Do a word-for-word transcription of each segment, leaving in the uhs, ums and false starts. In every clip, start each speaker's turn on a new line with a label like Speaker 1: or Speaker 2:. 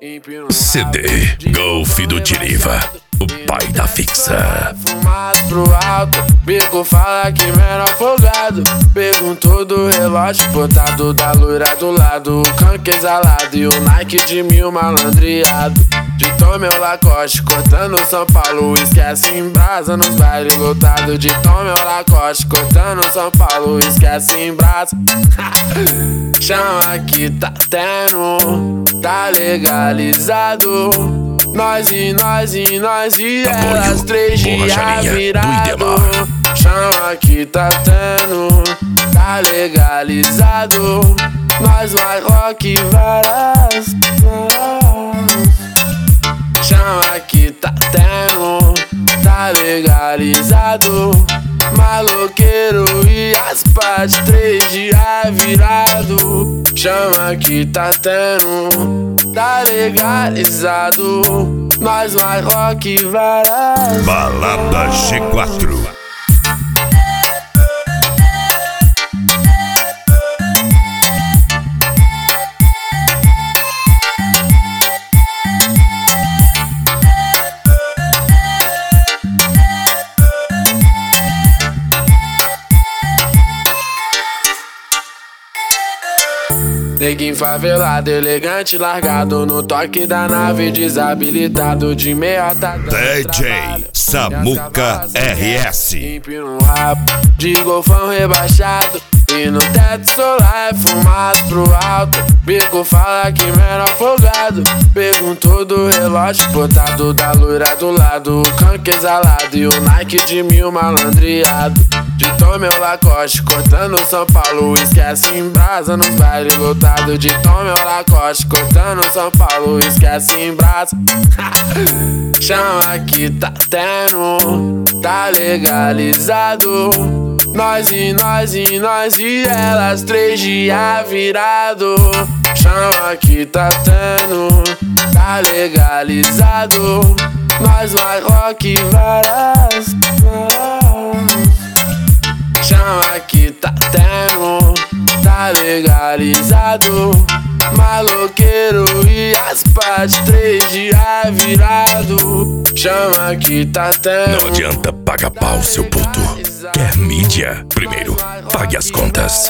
Speaker 1: C D Golf do Diriva, o pai da fixa.
Speaker 2: Fumado pro alto, bico fala que menor folgado. Perguntou do relógio botado da loira do lado, o canque exalado e o Nike de mil malandreado. De Tom meu Lacoste, cortando São Paulo, esquece em brasa nos bailes lotados. De Tom meu Lacoste, cortando São Paulo, esquece em brasa. Chama que tá tendo, tá legalizado. Nós e nós e nós e elas três dias virado. Chama que tá tendo, tá legalizado. Nós vai rock várias, várias. Chama que tá tendo, tá legalizado. Maloqueiro e as partes três dias virado. Chama que tá tendo, tá legalizado. Nós vai rock várias.
Speaker 1: Balada G quatro.
Speaker 2: Neguinho favelado, elegante, largado no toque da nave, desabilitado de meiota.
Speaker 1: D J Samuca R S.
Speaker 2: Empina um rabo de golfão rebaixado e no teto solar é fumado pro alto. Bico fala que menor folgado. Perguntou do relógio botado da loira do lado, o canque exalado e o Nike de mil malandreado. De Tom meu Lacoste, cortando São Paulo, esquece em brasa nos bailes lotados. De Tom meu Lacoste, cortando São Paulo, esquece em brasa. Chama que tá tendo, tá legalizado. Nós e nós e nós e elas três dias virado. Chama que tá tendo, tá legalizado. Nós vai rock várias, várias. Chama que tá tendo, tá legalizado. Maloqueiro e as partes três dias virado. Chama que tá tendo.
Speaker 1: Não adianta pagar pau, seu puto. Quer mídia? Primeiro, pague as contas.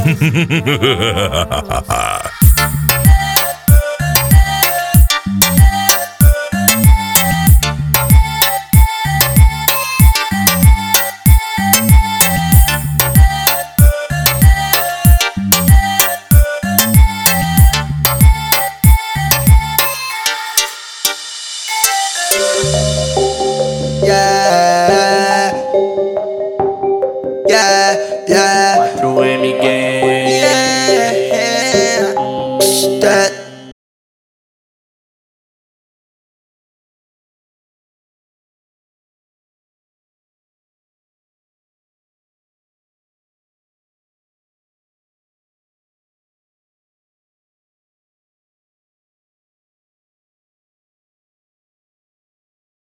Speaker 3: Yeah, yeah, yeah.
Speaker 2: quatro M Gang.
Speaker 3: Yeah, that.